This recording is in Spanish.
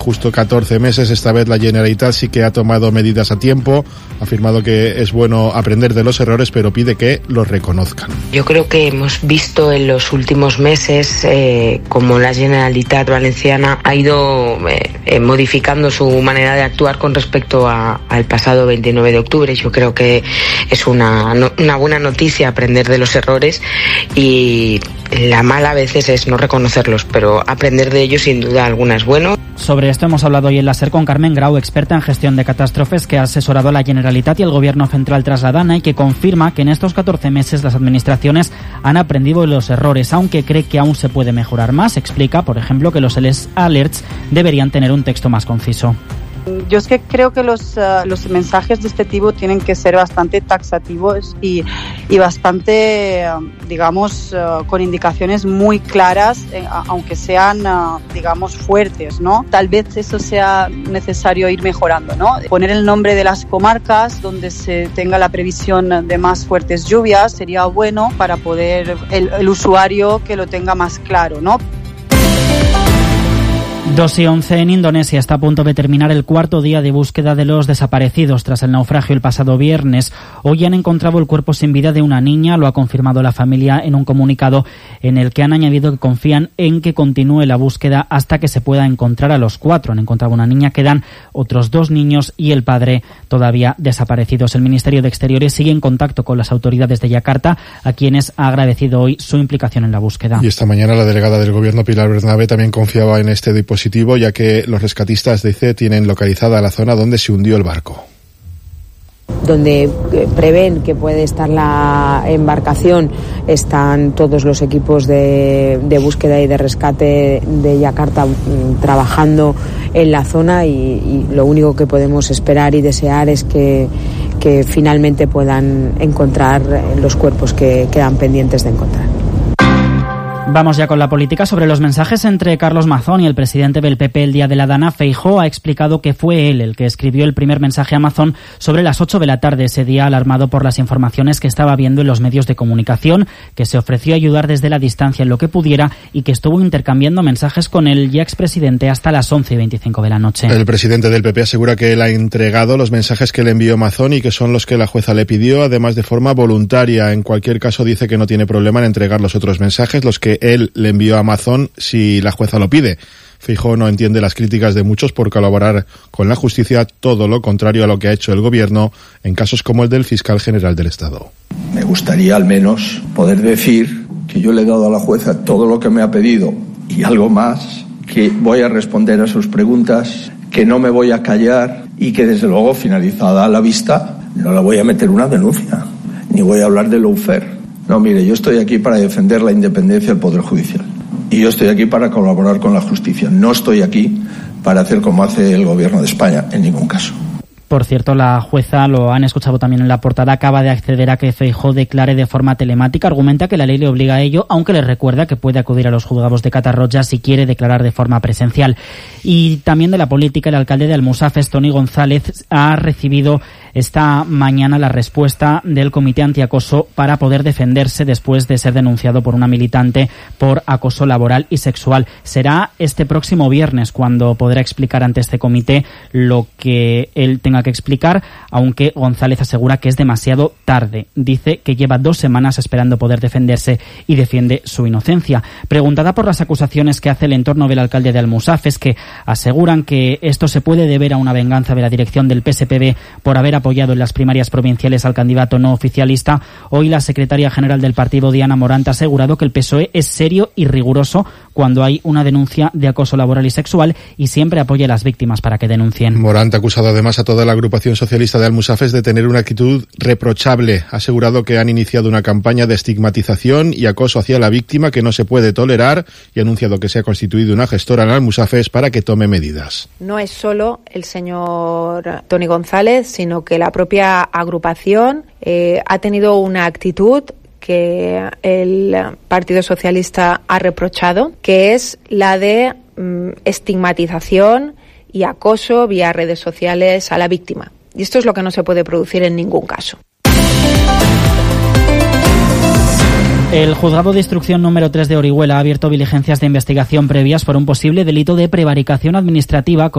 justo 14 meses. Esta vez la Generalitat sí que ha tomado medidas a tiempo, ha afirmado que es bueno aprender de los errores, pero pide que los reconozcan. Yo creo que hemos visto en los últimos meses como la Generalitat Valenciana ha ido modificando su manera de actuar con respecto al pasado 29 de octubre. Yo creo que es una buena noticia aprender de los errores, y la mala a veces es no reconocerlos, pero aprender de ellos sin duda alguna es bueno. Sobre esto hemos hablado hoy en la SER con Carmen Grau, experta en gestión de catástrofes, que ha asesorado a la Generalitat y el Gobierno central tras la DANA, y que confirma que en estos 14 meses las administraciones han aprendido de los errores, aunque cree que aún se puede mejorar más. Explica, por ejemplo, que los alerts deberían tener un texto más conciso. Yo es que creo que los mensajes de este tipo tienen que ser bastante taxativos y bastante, digamos, con indicaciones muy claras, aunque sean, digamos, fuertes, ¿no? Tal vez eso sea necesario ir mejorando, ¿no? Poner el nombre de las comarcas donde se tenga la previsión de más fuertes lluvias sería bueno para poder el usuario que lo tenga más claro, ¿no? 2:11 en Indonesia. Está a punto de terminar el cuarto día de búsqueda de los desaparecidos tras el naufragio el pasado viernes. Hoy han encontrado el cuerpo sin vida de una niña, lo ha confirmado la familia en un comunicado en el que han añadido que confían en que continúe la búsqueda hasta que se pueda encontrar a los 4. Han encontrado una niña, quedan otros 2 niños y el padre todavía desaparecidos. El Ministerio de Exteriores sigue en contacto con las autoridades de Yakarta, a quienes ha agradecido hoy su implicación en la búsqueda. Y esta mañana la delegada del Gobierno, Pilar Bernabé, también confiaba en este dispositivo, ya que los rescatistas, dice, tienen localizada la zona donde se hundió el barco. Donde prevén que puede estar la embarcación están todos los equipos de búsqueda y de rescate de Yakarta trabajando en la zona, y lo único que podemos esperar y desear es que finalmente puedan encontrar los cuerpos que quedan pendientes de encontrar. Vamos ya con la política. Sobre los mensajes entre Carlos Mazón y el presidente del PP el día de la DANA, Feijóo ha explicado que fue él el que escribió el primer mensaje a Mazón sobre las 8 de la tarde ese día, alarmado por las informaciones que estaba viendo en los medios de comunicación, que se ofreció a ayudar desde la distancia en lo que pudiera y que estuvo intercambiando mensajes con el ya expresidente hasta las 11:25 de la noche. El presidente del PP asegura que él ha entregado los mensajes que le envió Mazón y que son los que la jueza le pidió, además de forma voluntaria. En cualquier caso, dice que no tiene problema en entregar los otros mensajes, los que él le envió a Mazón, si la jueza lo pide. Feijóo no entiende las críticas de muchos por colaborar con la justicia, todo lo contrario a lo que ha hecho el gobierno en casos como el del fiscal general del Estado. Me gustaría al menos poder decir que yo le he dado a la jueza todo lo que me ha pedido y algo más, que voy a responder a sus preguntas, que no me voy a callar y que desde luego, finalizada la vista, no la voy a meter una denuncia, ni voy a hablar de lawfare. No, mire, yo estoy aquí para defender la independencia del Poder Judicial. Y yo estoy aquí para colaborar con la justicia. No estoy aquí para hacer como hace el Gobierno de España, en ningún caso. Por cierto, la jueza, lo han escuchado también en la portada, acaba de acceder a que Feijóo declare de forma telemática. Argumenta que la ley le obliga a ello, aunque le recuerda que puede acudir a los juzgados de Catarroja si quiere declarar de forma presencial. Y también de la política, el alcalde de Almusafes, Toni González, ha recibido esta mañana la respuesta del Comité Antiacoso para poder defenderse después de ser denunciado por una militante por acoso laboral y sexual. Será este próximo viernes cuando podrá explicar ante este comité lo que él tenga que explicar, aunque González asegura que es demasiado tarde. Dice que lleva 2 semanas esperando poder defenderse y defiende su inocencia. Preguntada por las acusaciones que hace el entorno del alcalde de Almusafes, que aseguran que esto se puede deber a una venganza de la dirección del PSPB por haber apoyado en las primarias provinciales al candidato no oficialista, hoy la secretaria general del partido, Diana Morant, ha asegurado que el PSOE es serio y riguroso cuando hay una denuncia de acoso laboral y sexual y siempre apoya a las víctimas para que denuncien. Morant ha acusado además a toda la agrupación socialista de Almusafes de tener una actitud reprochable. Ha asegurado que han iniciado una campaña de estigmatización y acoso hacia la víctima que no se puede tolerar y ha anunciado que se ha constituido una gestora en Almusafes para que tome medidas. No es solo el señor Toni González, sino que la propia agrupación ha tenido una actitud que el Partido Socialista ha reprochado, que es la de estigmatización y acoso vía redes sociales a la víctima. Y esto es lo que no se puede producir en ningún caso. El juzgado de instrucción número 3 de Orihuela ha abierto diligencias de investigación previas por un posible delito de prevaricación administrativa